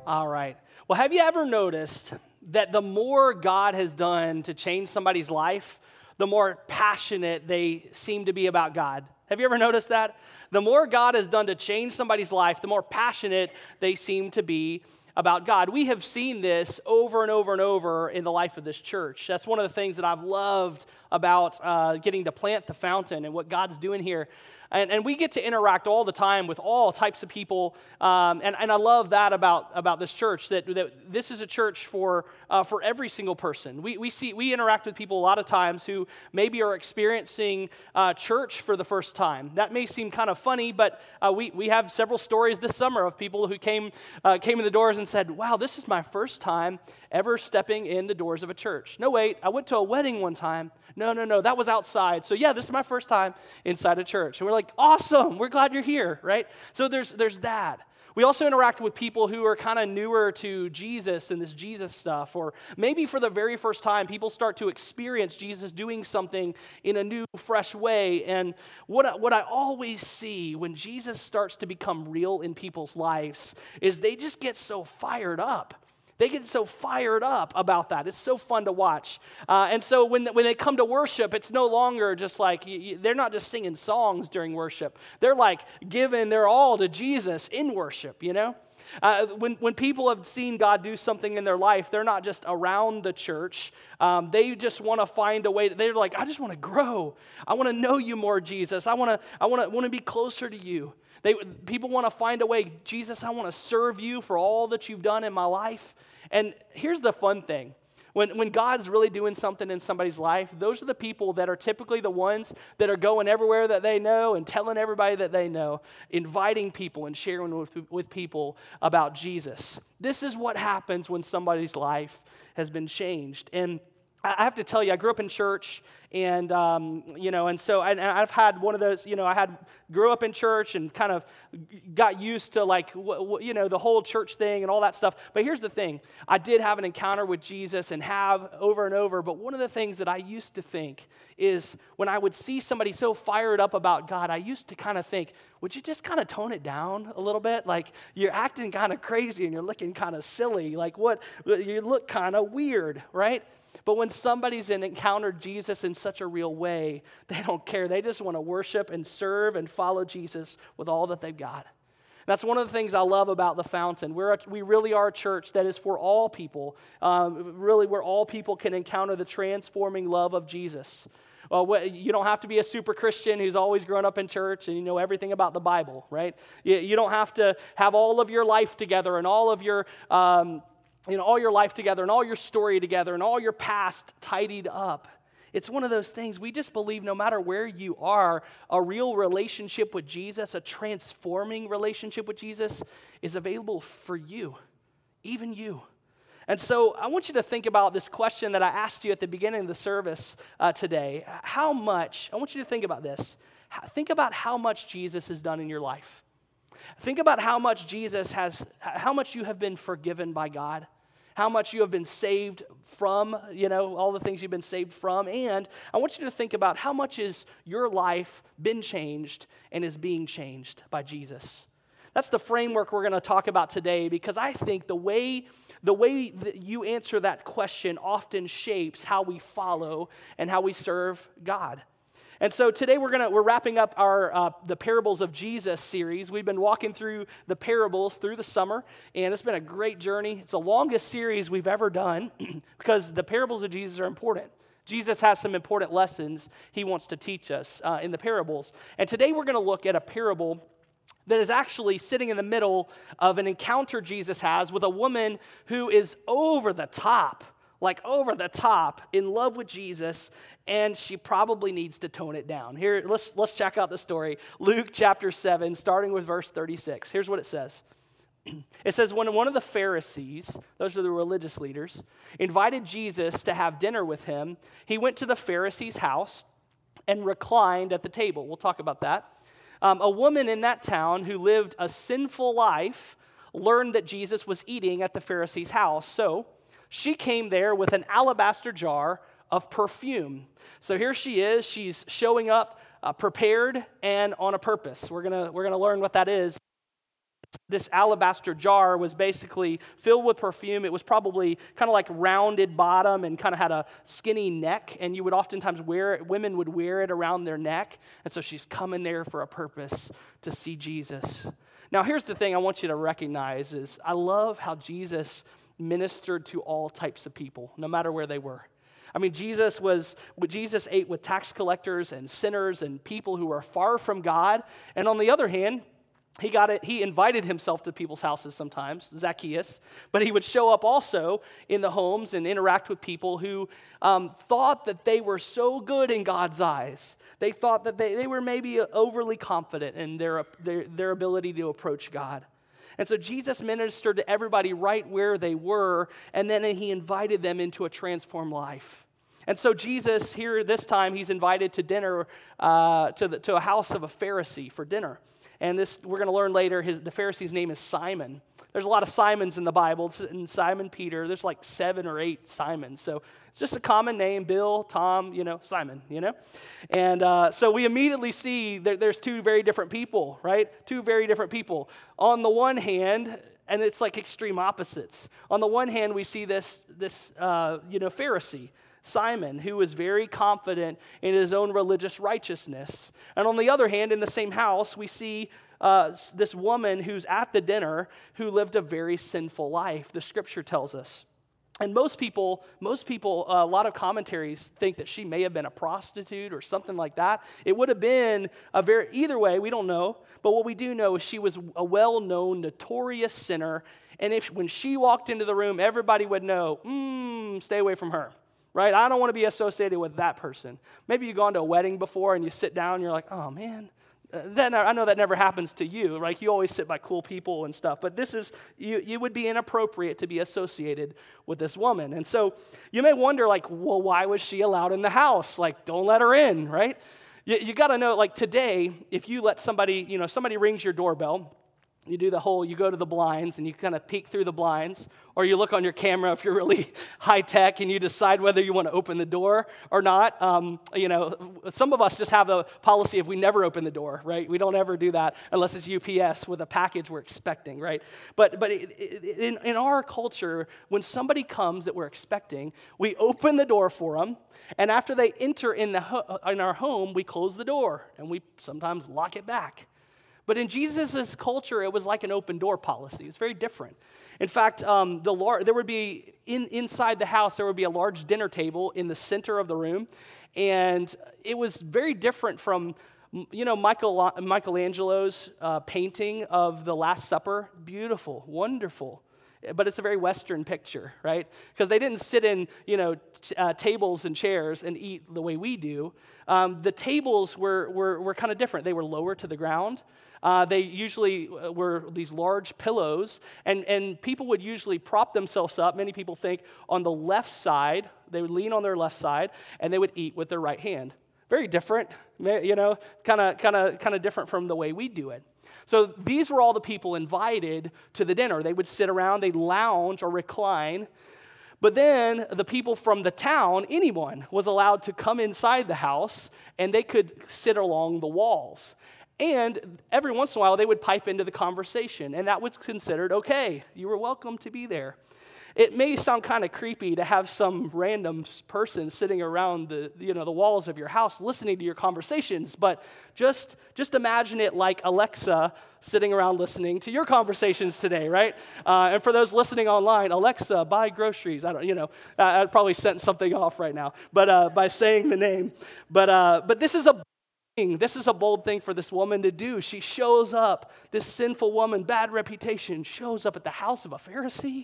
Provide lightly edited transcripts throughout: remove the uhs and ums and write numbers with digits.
All right. Well, have you ever noticed that the more God has done to change somebody's life, the more passionate they seem to be about God? Have you ever noticed that? The more God has done to change somebody's life, the more passionate they seem to be about God. We have seen this over and over and over in the life of this church. That's one of the things that I've loved about getting to plant the fountain and what God's doing here. And we get to interact all the time with all types of people, and I love that about this church, that this is a church for every single person. We interact with people a lot of times who maybe are experiencing church for the first time. That may seem kind of funny, but we have several stories this summer of people who came in the doors and said, "Wow, this is my first time ever stepping in the doors of a church. No, wait, I went to a wedding one time. No, that was outside. So yeah, this is my first time inside a church." And we're like, awesome, we're glad you're here, right? So there's that. We also interact with people who are kind of newer to Jesus and this Jesus stuff, or maybe for the very first time, people start to experience Jesus doing something in a new, fresh way. And what I always see when Jesus starts to become real in people's lives is they just get so fired up. They get so fired up about that. It's so fun to watch. And so when they come to worship, it's no longer just like, they're not just singing songs during worship. They're like giving their all to Jesus in worship, you know? When people have seen God do something in their life, they're not just around the church. They just want to find a way. They're like, I just want to grow. I want to know you more, Jesus. I want to be closer to you. People want to find a way. Jesus, I want to serve you for all that you've done in my life. And here's the fun thing. When God's really doing something in somebody's life, those are the people that are typically the ones that are going everywhere that they know and telling everybody that they know, inviting people and sharing with people about Jesus. This is what happens when somebody's life has been changed. And I have to tell you, I grew up in church, and so I've had one of those. Grew up in church and kind of got used to the whole church thing and all that stuff. But here's the thing: I did have an encounter with Jesus and have over and over. But one of the things that I used to think is when I would see somebody so fired up about God, I used to kind of think, would you just kind of tone it down a little bit? Like, you're acting kind of crazy and you're looking kind of silly. Like, what? You look kind of weird, right? But when somebody's encountered Jesus in such a real way, they don't care. They just want to worship and serve and follow Jesus with all that they've got. That's one of the things I love about the Fountain. We really are a church that is for all people, really where all people can encounter the transforming love of Jesus. You don't have to be a super Christian who's always grown up in church and you know everything about the Bible, right? You don't have to have all of your life together and all of your all your life together and all your story together and all your past tidied up. It's one of those things. We just believe no matter where you are, a real relationship with Jesus, a transforming relationship with Jesus is available for you, even you. And so I want you to think about this question that I asked you at the beginning of the service today. I want you to think about this. Think about how much Jesus has done in your life. Think about how much you have been forgiven by God, how much you have been saved from, all the things you've been saved from. And I want you to think about how much is your life been changed and is being changed by Jesus. That's the framework we're going to talk about today, because I think the way that you answer that question often shapes how we follow and how we serve God. And so today we're wrapping up our the Parables of Jesus series. We've been walking through the parables through the summer, and it's been a great journey. It's the longest series we've ever done because the parables of Jesus are important. Jesus has some important lessons he wants to teach us in the parables. And today we're going to look at a parable that is actually sitting in the middle of an encounter Jesus has with a woman who is over the top in love with Jesus, and she probably needs to tone it down. Here, let's check out the story. Luke chapter 7, starting with verse 36. Here's what it says. It says, when one of the Pharisees, those are the religious leaders, invited Jesus to have dinner with him, he went to the Pharisee's house and reclined at the table. We'll talk about that. A woman in that town who lived a sinful life learned that Jesus was eating at the Pharisee's house, so she came there with an alabaster jar of perfume. So here she is. She's showing up prepared and on a purpose. We're gonna learn what that is. this alabaster jar was basically filled with perfume. It was probably kind of like rounded bottom and kind of had a skinny neck, and you would oftentimes wear it, women would wear it around their neck. And so she's coming there for a purpose, to see Jesus. Now, here's the thing I want you to recognize is I love how Jesus ministered to all types of people, no matter where they were. I mean, Jesus ate with tax collectors and sinners and people who were far from God. And on the other hand, he invited himself to people's houses sometimes, Zacchaeus, but he would show up also in the homes and interact with people who thought that they were so good in God's eyes. They thought that they were maybe overly confident in their ability to approach God. And so Jesus ministered to everybody right where they were, and then he invited them into a transformed life. And so Jesus, here this time, he's invited to dinner, to a house of a Pharisee for dinner. And this, we're going to learn later, the Pharisee's name is Simon. There's a lot of Simons in the Bible. And Simon Peter, there's like 7 or 8 Simons. So it's just a common name, Bill, Tom, Simon, And so we immediately see that there's 2 very different people, right? 2 very different people. On the one hand, and it's like extreme opposites. On the one hand, we see this Pharisee, Simon, who was very confident in his own religious righteousness. And on the other hand, in the same house, we see this woman who's at the dinner who lived a very sinful life, the scripture tells us. And most people, a lot of commentaries think that she may have been a prostitute or something like that. It would have been either way, we don't know. But what we do know is she was a well-known, notorious sinner. And when she walked into the room, everybody would know, stay away from her. Right? I don't want to be associated with that person. Maybe you've gone to a wedding before and you sit down and you're like, oh man, I know that never happens to you, right? You always sit by cool people and stuff. But this is, you would be inappropriate to be associated with this woman. And so you may wonder, well, why was she allowed in the house? Don't let her in, right? You got to know, today, if you let somebody, somebody rings your doorbell, you go to the blinds and you kind of peek through the blinds, or you look on your camera if you're really high tech and you decide whether you want to open the door or not. Some of us just have the policy of we never open the door, right? We don't ever do that unless it's UPS with a package we're expecting, right? But in our culture, when somebody comes that we're expecting, we open the door for them, and after they enter in our home, we close the door and we sometimes lock it back. But in Jesus' culture, it was like an open door policy. It's very different. In fact, there would be, inside the house, there would be a large dinner table in the center of the room. And it was very different from, Michelangelo's painting of the Last Supper. Beautiful, wonderful. But it's a very Western picture, right? Because they didn't sit in, tables and chairs and eat the way we do. The tables were kind of different. They were lower to the ground. They usually were these large pillows, and people would usually prop themselves up, many people think, on the left side. They would lean on their left side, and they would eat with their right hand. Very different, kind of different from the way we do it. So these were all the people invited to the dinner. They would sit around, they'd lounge or recline. But then the people from the town, anyone, was allowed to come inside the house, and they could sit along the walls. And every once in a while, they would pipe into the conversation, and that was considered okay. You were welcome to be there. It may sound kind of creepy to have some random person sitting around the walls of your house listening to your conversations, but just imagine it like Alexa sitting around listening to your conversations today, right? And for those listening online, Alexa, buy groceries. I'd probably sent something off right now, but by saying the name. But this is a bold thing for this woman to do. She shows up, this sinful woman, bad reputation, shows up at the house of a Pharisee.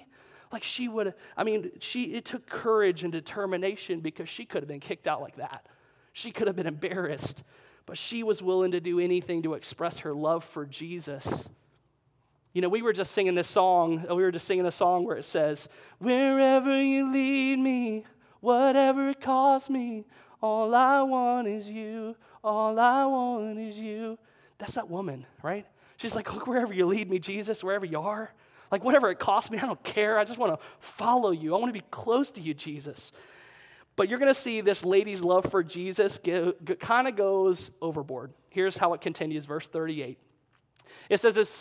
It took courage and determination, because she could have been kicked out like that. She could have been embarrassed, but she was willing to do anything to express her love for Jesus. We were just singing this song. Where it says, "Wherever you lead me, whatever it costs me, all I want is you. All I want is you." That's that woman, right? She's like, look, wherever you lead me, Jesus, wherever you are. Whatever it costs me, I don't care. I just want to follow you. I want to be close to you, Jesus. But you're going to see this lady's love for Jesus kind of goes overboard. Here's how it continues, verse 38. It says, as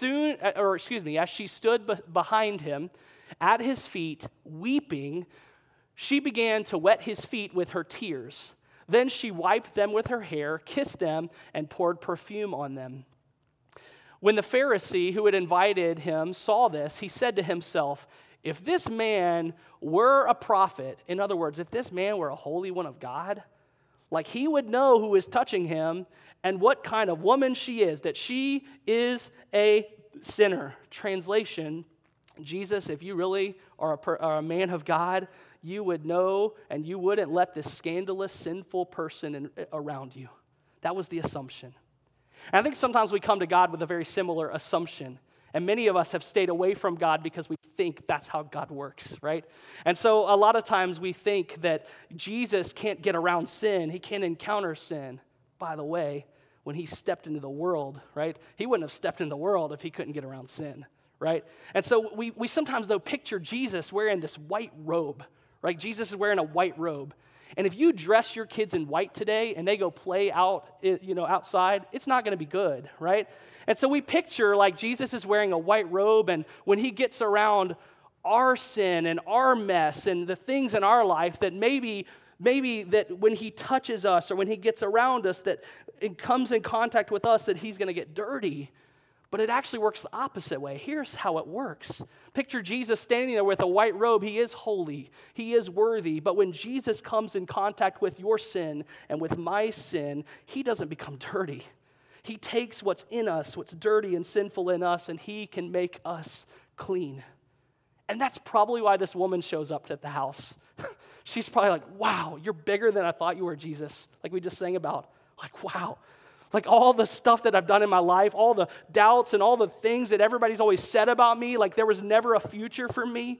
she stood behind him at his feet, weeping, she began to wet his feet with her tears. Then she wiped them with her hair, kissed them, and poured perfume on them. When the Pharisee who had invited him saw this, he said to himself, if this man were a prophet, in other words, if this man were a holy one of God, like he would know who is touching him and what kind of woman she is, that she is a sinner. Translation, Jesus, if you really are a man of God, you would know and you wouldn't let this scandalous, sinful person around you. That was the assumption. And I think sometimes we come to God with a very similar assumption. And many of us have stayed away from God because we think that's how God works, right? And so a lot of times we think that Jesus can't get around sin. He can't encounter sin. By the way, when he stepped into the world, right? He wouldn't have stepped into the world if he couldn't get around sin, right? And so we sometimes, though, picture Jesus wearing this white robe, right? Jesus is wearing a white robe. And if you dress your kids in white today and they go play out, outside, it's not going to be good, right? And so we picture like Jesus is wearing a white robe, and when he gets around our sin and our mess and the things in our life that maybe that when he touches us or when he gets around us, that it comes in contact with us, that he's going to get dirty. But it actually works the opposite way. Here's how it works. Picture Jesus standing there with a white robe. He is holy. He is worthy. But when Jesus comes in contact with your sin and with my sin, he doesn't become dirty. He takes what's in us, what's dirty and sinful in us, and he can make us clean. And that's probably why this woman shows up at the house. She's probably like, wow, you're bigger than I thought you were, Jesus. Like we just sang about. Like, wow. Like all the stuff that I've done in my life, all the doubts and all the things that everybody's always said about me, like there was never a future for me.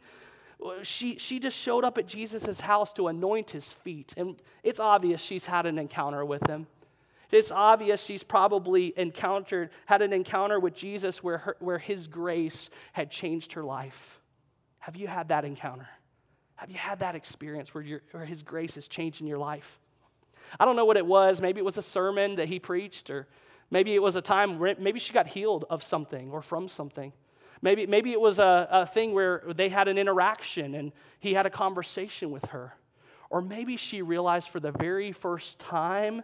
She just showed up at Jesus' house to anoint his feet. And it's obvious she's had an encounter with him. It's obvious she's probably had an encounter with Jesus where his grace had changed her life. Have you had that encounter? Have you had that experience where his grace is changing your life? I don't know what it was. Maybe it was a sermon that he preached, or maybe it was a time where maybe she got healed of something or from something. Maybe it was a thing where they had an interaction and he had a conversation with her. Or maybe she realized for the very first time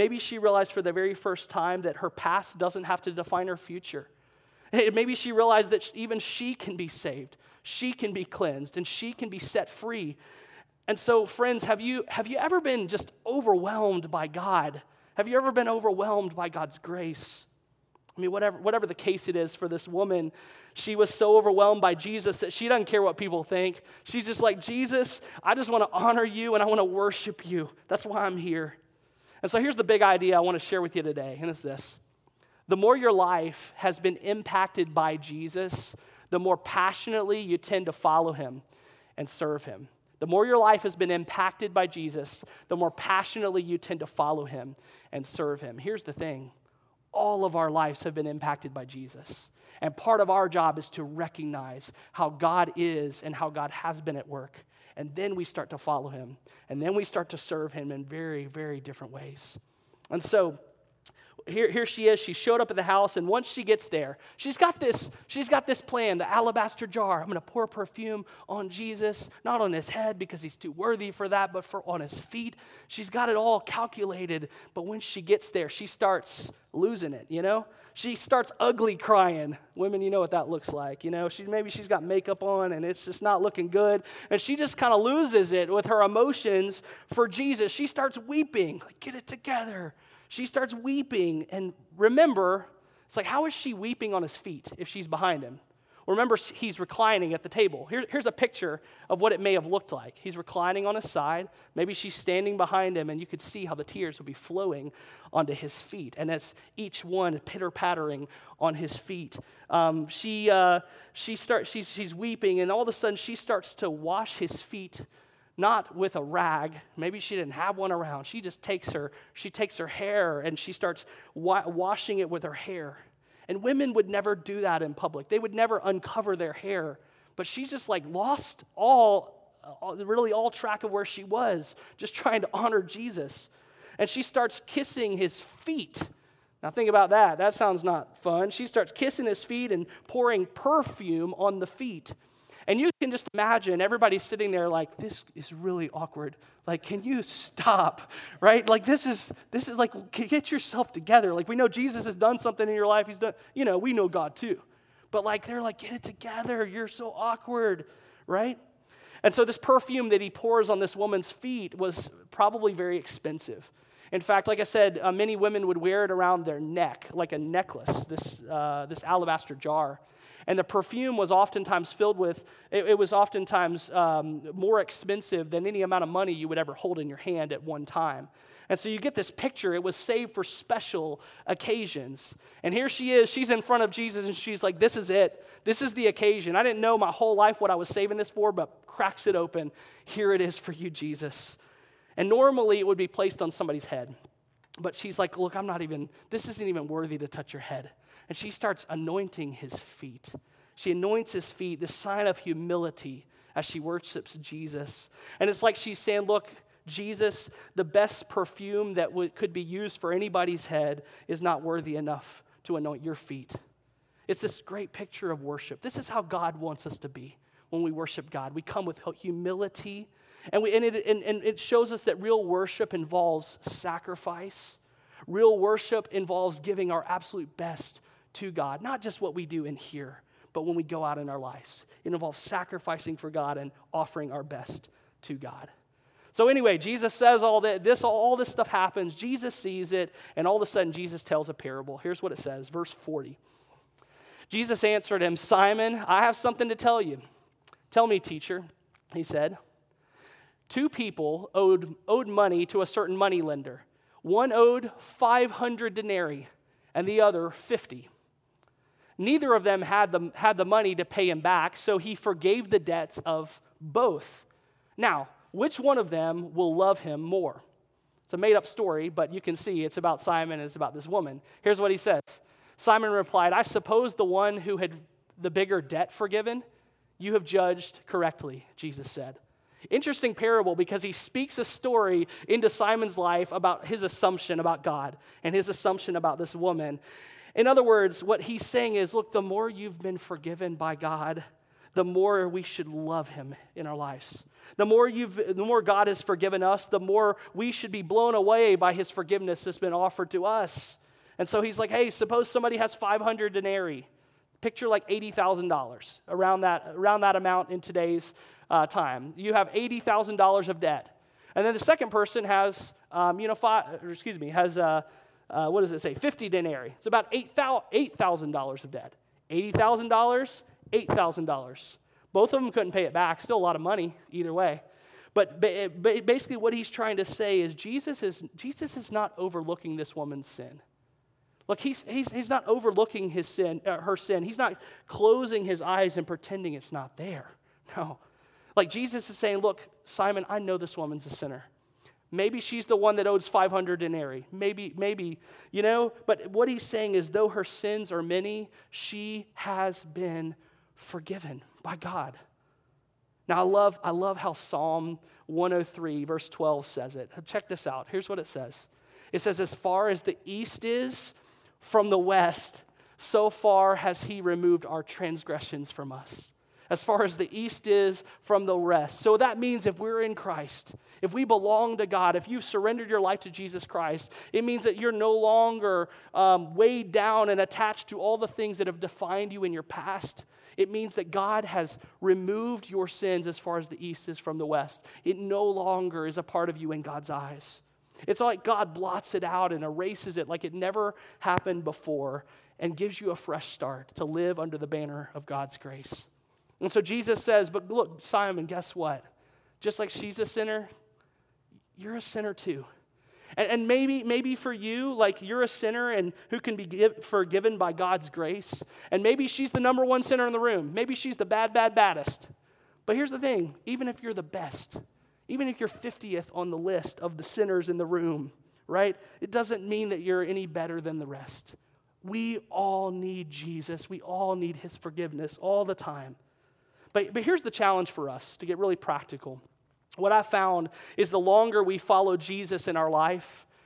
that her past doesn't have to define her future. Maybe she realized that even she can be saved, she can be cleansed, and she can be set free. And so, friends, have you ever been just overwhelmed by God? Have you ever been overwhelmed by God's grace? I mean, whatever the case it is for this woman, she was so overwhelmed by Jesus that she doesn't care what people think. She's just like, Jesus, I just want to honor you and I want to worship you. That's why I'm here. And so here's the big idea I want to share with you today, and it's this. The more your life has been impacted by Jesus, the more passionately you tend to follow him and serve him. The more your life has been impacted by Jesus, the more passionately you tend to follow him and serve him. Here's the thing. All of our lives have been impacted by Jesus. And part of our job is to recognize how God is and how God has been at work. And then we start to follow him. And then we start to serve him in very, very different ways. And so here she is. She showed up at the house, and once she gets there, she's got this plan, the alabaster jar. I'm going to pour perfume on Jesus, not on his head because he's too worthy for that, but on his feet. She's got it all calculated, but when she gets there, she starts losing it, She starts ugly crying. Women, you know what that looks like, Maybe she's got makeup on, and it's just not looking good, and she just kind of loses it with her emotions for Jesus. She starts weeping, like, get it together. She starts weeping, and remember, it's like, how is she weeping on his feet if she's behind him? Remember, he's reclining at the table. Here's a picture of what it may have looked like. He's reclining on his side. Maybe she's standing behind him, and you could see how the tears would be flowing onto his feet. And as each one pitter-pattering on his feet, she's weeping, and all of a sudden she starts to wash his feet. Not with a rag. Maybe she didn't have one around. She just takes her hair and she starts washing it with her hair. And women would never do that in public. They would never uncover their hair. But she just lost all track of where she was, just trying to honor Jesus. And she starts kissing his feet. Now think about that. That sounds not fun. She starts kissing his feet and pouring perfume on the feet. And you can just imagine everybody sitting there like, this is really awkward. Like, can you stop, right? Like, this is like, get yourself together. Like, we know Jesus has done something in your life. He's done, we know God too. But like, they're like, get it together. You're so awkward, right? And so this perfume that he pours on this woman's feet was probably very expensive. In fact, like I said, many women would wear it around their neck, like a necklace, this alabaster jar. And the perfume was oftentimes filled with, it was oftentimes more expensive than any amount of money you would ever hold in your hand at one time. And so you get this picture, it was saved for special occasions. And here she is, she's in front of Jesus, and she's like, this is it. This is the occasion. I didn't know my whole life what I was saving this for, but cracks it open. Here it is for you, Jesus. And normally it would be placed on somebody's head. But she's like, look, this isn't even worthy to touch your head. And she starts anointing his feet. She anoints his feet, this sign of humility as she worships Jesus. And it's like she's saying, look, Jesus, the best perfume that could be used for anybody's head is not worthy enough to anoint your feet. It's this great picture of worship. This is how God wants us to be when we worship God. We come with humility, and it shows us that real worship involves sacrifice. Real worship involves giving our absolute best to God, not just what we do in here, but when we go out in our lives. It involves sacrificing for God and offering our best to God. So anyway, Jesus says all this stuff happens. Jesus sees it, and all of a sudden Jesus tells a parable. Here's what it says, verse 40. Jesus answered him, Simon, I have something to tell you. Tell me, teacher, he said. 2 people owed money to a certain moneylender. One owed 500 denarii, and the other 50. Neither of them had the money to pay him back, so he forgave the debts of both. Now, which one of them will love him more? It's a made-up story, but you can see it's about Simon and it's about this woman. Here's what he says. Simon replied, I suppose the one who had the bigger debt forgiven, you have judged correctly, Jesus said. Interesting parable because he speaks a story into Simon's life about his assumption about God and his assumption about this woman. In other words, what he's saying is, look, the more you've been forgiven by God, the more we should love him in our lives. The more God has forgiven us, the more we should be blown away by his forgiveness that's been offered to us. And so he's like, hey, suppose somebody has 500 denarii. Picture like $80,000, around that amount in today's time. You have $80,000 of debt. And then the second person has, what does it say? 50 denarii. It's about $8,000 of debt. $80,000, $8,000. Both of them couldn't pay it back. Still a lot of money either way. But basically what he's trying to say is Jesus is not overlooking this woman's sin. Look, he's not overlooking his sin, her sin. He's not closing his eyes and pretending it's not there. No. Like Jesus is saying, look, Simon, I know this woman's a sinner. Maybe she's the one that owes 500 denarii. Maybe, but what he's saying is though her sins are many, she has been forgiven by God. Now, I love how Psalm 103, verse 12 says it. Check this out. Here's what it says. It says, as far as the east is from the west, so far has he removed our transgressions from us. As far as the east is from the west. So that means if we're in Christ, if we belong to God, if you've surrendered your life to Jesus Christ, it means that you're no longer weighed down and attached to all the things that have defined you in your past. It means that God has removed your sins as far as the east is from the west. It no longer is a part of you in God's eyes. It's like God blots it out and erases it like it never happened before and gives you a fresh start to live under the banner of God's grace. And so Jesus says, but look, Simon, guess what? Just like she's a sinner, you're a sinner too. And maybe for you, like you're a sinner and who can be forgiven by God's grace. And maybe she's the number one sinner in the room. Maybe she's the baddest. But here's the thing, even if you're the best, even if you're 50th on the list of the sinners in the room, right? It doesn't mean that you're any better than the rest. We all need Jesus. We all need his forgiveness all the time. But here's the challenge for us to get really practical. What I found is the longer we follow Jesus in our life,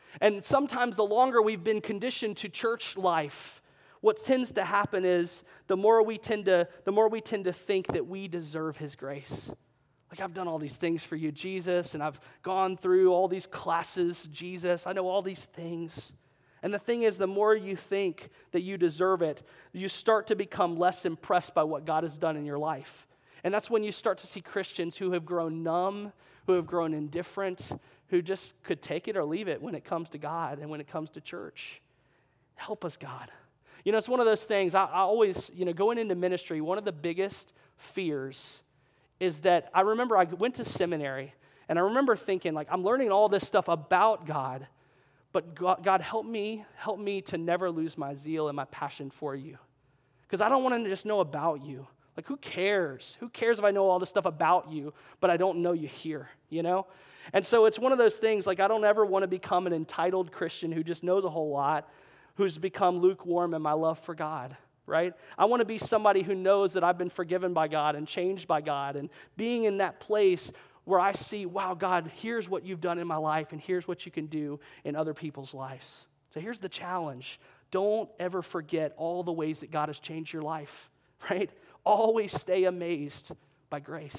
And sometimes the longer we've been conditioned to church life, what tends to happen is the more we tend to think that we deserve his grace. Like, I've done all these things for you, Jesus, and I've gone through all these classes, Jesus. I know all these things. And the thing is, the more you think that you deserve it, you start to become less impressed by what God has done in your life. And that's when you start to see Christians who have grown numb, who have grown indifferent, who just could take it or leave it when it comes to God and when it comes to church. Help us, God. You know, it's one of those things, I always, going into ministry, one of the biggest fears is that I remember I went to seminary, and I remember thinking, like, I'm learning all this stuff about God, but God, help me to never lose my zeal and my passion for you. Because I don't want to just know about you. Like, who cares? Who cares if I know all this stuff about you, but I don't know you here, And so it's one of those things, like, I don't ever want to become an entitled Christian who just knows a whole lot, who's become lukewarm in my love for God, right? I want to be somebody who knows that I've been forgiven by God and changed by God, and being in that place where I see, wow, God, here's what you've done in my life, and here's what you can do in other people's lives. So here's the challenge. Don't ever forget all the ways that God has changed your life, right? Always stay amazed by grace.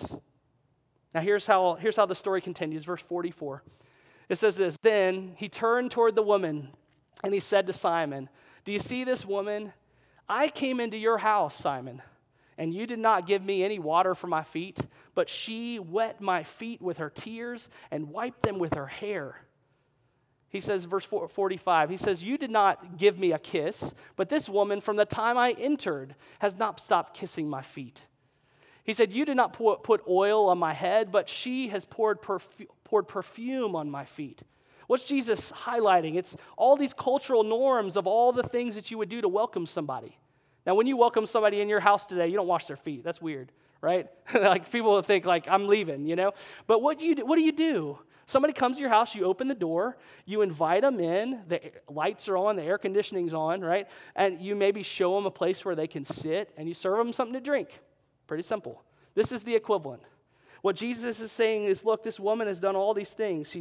Now here's how the story continues, verse 44. It says this, then he turned toward the woman, and he said to Simon, do you see this woman? I came into your house, Simon, and you did not give me any water for my feet, but she wet my feet with her tears and wiped them with her hair. He says, verse 45, he says, you did not give me a kiss, but this woman from the time I entered has not stopped kissing my feet. He said, you did not put oil on my head, but she has poured perfume on my feet. What's Jesus highlighting? It's all these cultural norms of all the things that you would do to welcome somebody. Now, when you welcome somebody in your house today, you don't wash their feet. That's weird, right? Like, people will think, like, I'm leaving, But what do you do? Somebody comes to your house, you open the door, you invite them in, the lights are on, the air conditioning's on, right? And you maybe show them a place where they can sit, and you serve them something to drink. Pretty simple. This is the equivalent. What Jesus is saying is, look, this woman has done all these things.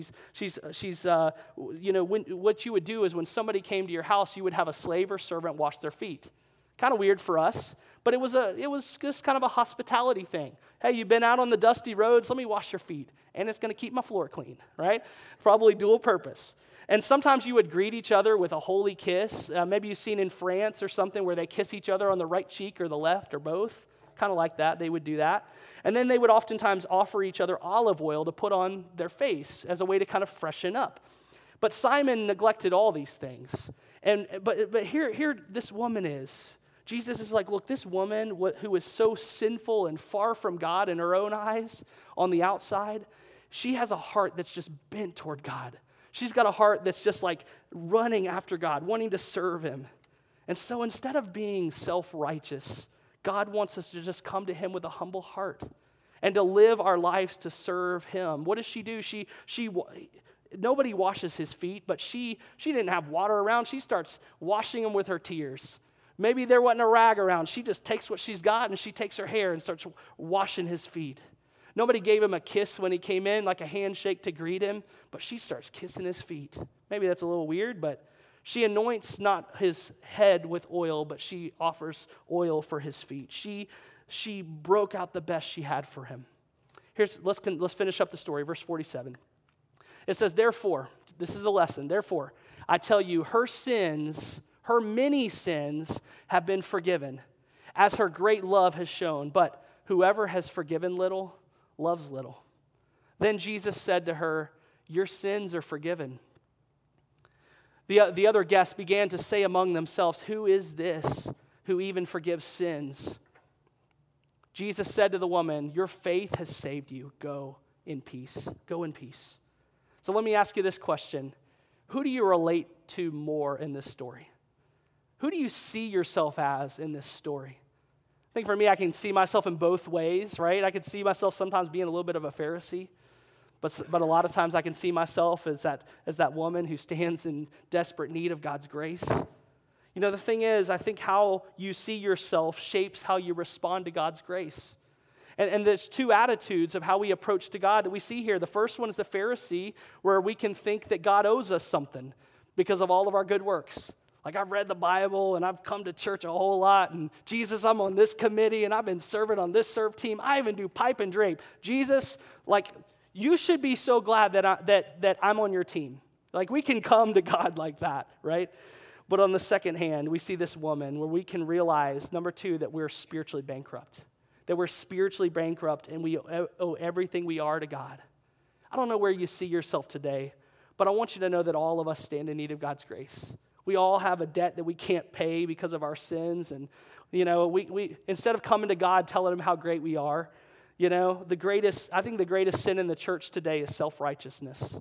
What you would do is when somebody came to your house, you would have a slave or servant wash their feet. Kind of weird for us, but it was just kind of a hospitality thing. Hey, you've been out on the dusty roads, let me wash your feet. And it's going to keep my floor clean, right? Probably dual purpose. And sometimes you would greet each other with a holy kiss. Maybe you've seen in France or something where they kiss each other on the right cheek or the left or both. Kind of like that, they would do that. And then they would oftentimes offer each other olive oil to put on their face as a way to kind of freshen up. But Simon neglected all these things. But here this woman is. Jesus is like, look, this woman who is so sinful and far from God in her own eyes on the outside, she has a heart that's just bent toward God. She's got a heart that's just like running after God, wanting to serve him. And so instead of being self-righteous, God wants us to just come to him with a humble heart and to live our lives to serve him. What does she do? Nobody washes his feet, but she didn't have water around. She starts washing them with her tears. Maybe there wasn't a rag around. She just takes what she's got and she takes her hair and starts washing his feet. Nobody gave him a kiss when he came in, like a handshake to greet him, but she starts kissing his feet. Maybe that's a little weird, but she anoints not his head with oil, but she offers oil for his feet. She broke out the best she had for him. Let's finish up the story, verse 47. It says, therefore, this is the lesson, therefore, I tell you, her many sins have been forgiven, as her great love has shown. But whoever has forgiven little, loves little. Then Jesus said to her, your sins are forgiven. The other guests began to say among themselves, who is this who even forgives sins? Jesus said to the woman, your faith has saved you. Go in peace. Go in peace. So let me ask you this question. Who do you relate to more in this story? Who do you see yourself as in this story? I think for me, I can see myself in both ways, right? I can see myself sometimes being a little bit of a Pharisee. But a lot of times I can see myself as that woman who stands in desperate need of God's grace. The thing is, I think how you see yourself shapes how you respond to God's grace. And there's two attitudes of how we approach to God that we see here. The first one is the Pharisee, where we can think that God owes us something because of all of our good works. Like, I've read the Bible, and I've come to church a whole lot, and Jesus, I'm on this committee, and I've been serving on this serve team. I even do pipe and drape. Jesus, like, you should be so glad that I'm on your team. Like, we can come to God like that, right? But on the second hand, we see this woman where we can realize, number two, that we're spiritually bankrupt. That we're spiritually bankrupt, and we owe everything we are to God. I don't know where you see yourself today, but I want you to know that all of us stand in need of God's grace. We all have a debt that we can't pay because of our sins. And, we instead of coming to God telling him how great we are, I think the greatest sin in the church today is self-righteousness.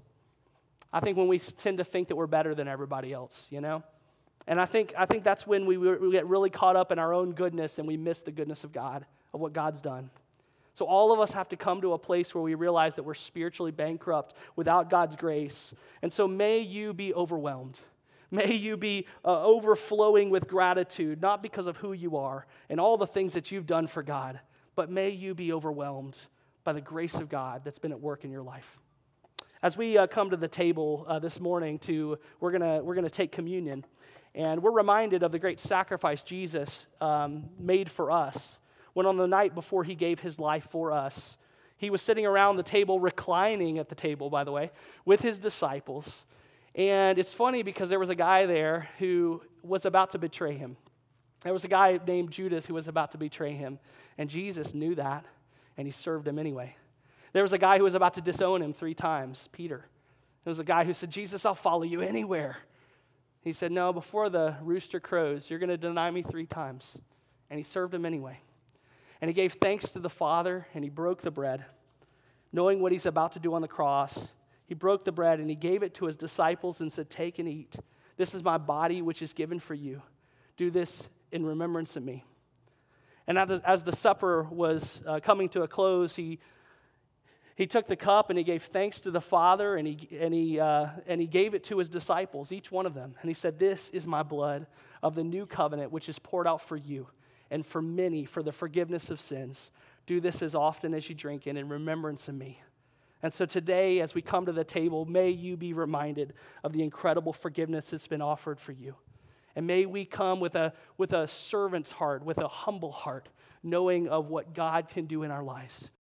I think when we tend to think that we're better than everybody else, And I think that's when we get really caught up in our own goodness and we miss the goodness of God, of what God's done. So all of us have to come to a place where we realize that we're spiritually bankrupt without God's grace. And so may you be overwhelmed. May you be overflowing with gratitude, not because of who you are and all the things that you've done for God, but may you be overwhelmed by the grace of God that's been at work in your life. As we come to the table this morning, we're gonna take communion, and we're reminded of the great sacrifice Jesus made for us. When on the night before he gave his life for us, he was sitting around the table, reclining at the table, by the way, with his disciples. And it's funny because there was a guy there who was about to betray him. There was a guy named Judas who was about to betray him. And Jesus knew that, and he served him anyway. There was a guy who was about to disown him 3 times, Peter. There was a guy who said, Jesus, I'll follow you anywhere. He said, no, before the rooster crows, you're going to deny me 3 times. And he served him anyway. And he gave thanks to the Father, and he broke the bread. Knowing what he's about to do on the cross, he broke the bread and he gave it to his disciples and said, take and eat. This is my body which is given for you. Do this in remembrance of me. And as the supper was coming to a close, he took the cup and he gave thanks to the Father and he gave it to his disciples, each one of them. And he said, this is my blood of the new covenant which is poured out for you and for many for the forgiveness of sins. Do this as often as you drink it in remembrance of me. And so today, as we come to the table, may you be reminded of the incredible forgiveness that's been offered for you. And may we come with a servant's heart, with a humble heart, knowing of what God can do in our lives.